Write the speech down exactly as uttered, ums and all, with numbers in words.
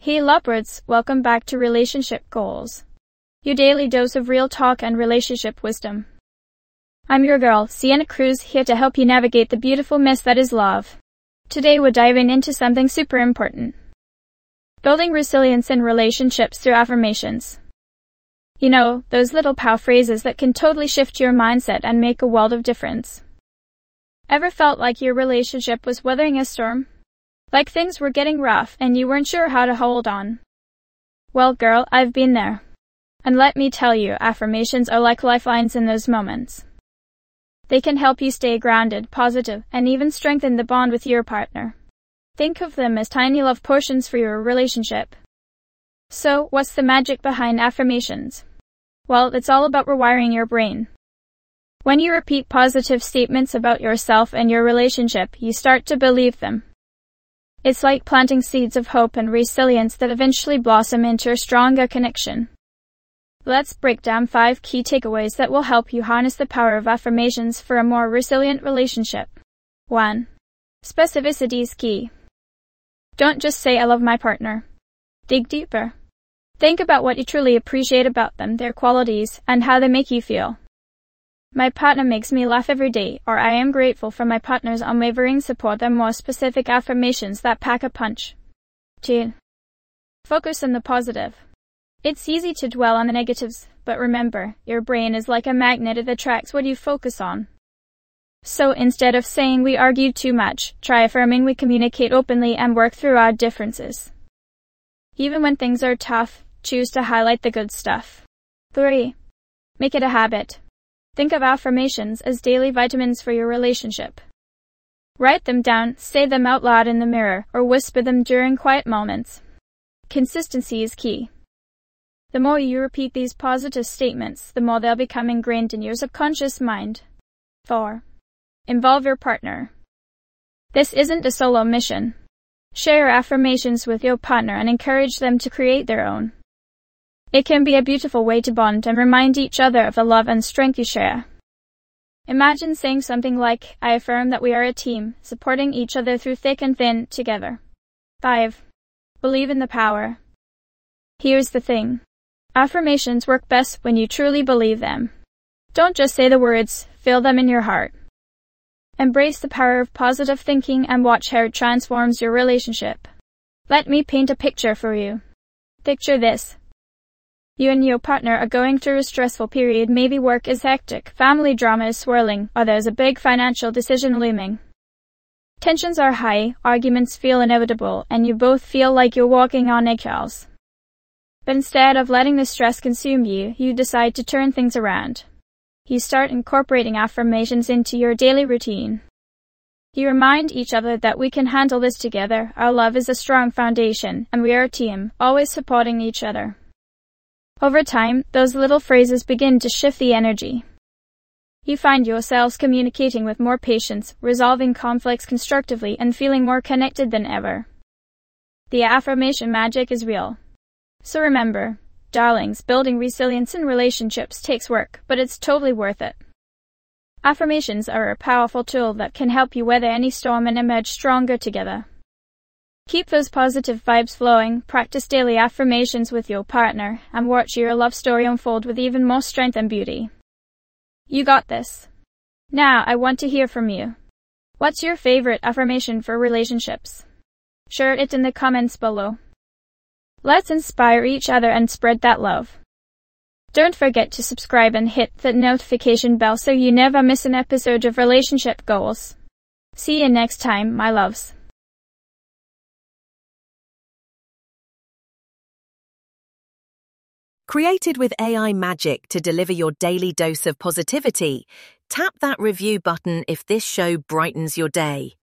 Hey lovebirds, welcome back to Relationship Goals, your daily dose of real talk and relationship wisdom. I'm your girl, Sienna Cruz, here to help you navigate the beautiful mess that is love. Today we're diving into something super important. Building resilience in relationships through affirmations. You know, those little pow phrases that can totally shift your mindset and make a world of difference. Ever felt like your relationship was weathering a storm? Like things were getting rough and you weren't sure how to hold on? Well, girl, I've been there. And let me tell you, affirmations are like lifelines in those moments. They can help you stay grounded, positive, and even strengthen the bond with your partner. Think of them as tiny love potions for your relationship. So, what's the magic behind affirmations? Well, it's all about rewiring your brain. When you repeat positive statements about yourself and your relationship, you start to believe them. It's like planting seeds of hope and resilience that eventually blossom into a stronger connection. Let's break down five key takeaways that will help you harness the power of affirmations for a more resilient relationship. one. Specificity is key. Don't just say I love my partner. Dig deeper. Think about what you truly appreciate about them, their qualities, and how they make you feel. My partner makes me laugh every day, or I am grateful for my partner's unwavering support. Are more specific affirmations that pack a punch. two. Focus on the positive. It's easy to dwell on the negatives, but remember, your brain is like a magnet. It attracts what you focus on. So instead of saying we argued too much, try affirming we communicate openly and work through our differences. Even when things are tough, choose to highlight the good stuff. three. Make it a habit. Think of affirmations as daily vitamins for your relationship. Write them down, say them out loud in the mirror, or whisper them during quiet moments. Consistency is key. The more you repeat these positive statements, the more they'll become ingrained in your subconscious mind. four. Involve your partner. This isn't a solo mission. Share your affirmations with your partner and encourage them to create their own. It can be a beautiful way to bond and remind each other of the love and strength you share. Imagine saying something like, I affirm that we are a team, supporting each other through thick and thin, together. five. Believe in the power. Here's the thing. Affirmations work best when you truly believe them. Don't just say the words, feel them in your heart. Embrace the power of positive thinking and watch how it transforms your relationship. Let me paint a picture for you. Picture this. You and your partner are going through a stressful period. Maybe work is hectic, family drama is swirling, or there's a big financial decision looming. Tensions are high, arguments feel inevitable, and you both feel like you're walking on eggshells. But instead of letting the stress consume you, you decide to turn things around. You start incorporating affirmations into your daily routine. You remind each other that we can handle this together, our love is a strong foundation, and we are a team, always supporting each other. Over time, those little phrases begin to shift the energy. You find yourselves communicating with more patience, resolving conflicts constructively, and feeling more connected than ever. The affirmation magic is real. So remember, darlings, building resilience in relationships takes work, but it's totally worth it. Affirmations are a powerful tool that can help you weather any storm and emerge stronger together. Keep those positive vibes flowing, practice daily affirmations with your partner, and watch your love story unfold with even more strength and beauty. You got this. Now I want to hear from you. What's your favorite affirmation for relationships? Share it in the comments below. Let's inspire each other and spread that love. Don't forget to subscribe and hit the notification bell so you never miss an episode of Relationship Goals. See you next time, my loves. Created with A I magic to deliver your daily dose of positivity, tap that review button if this show brightens your day.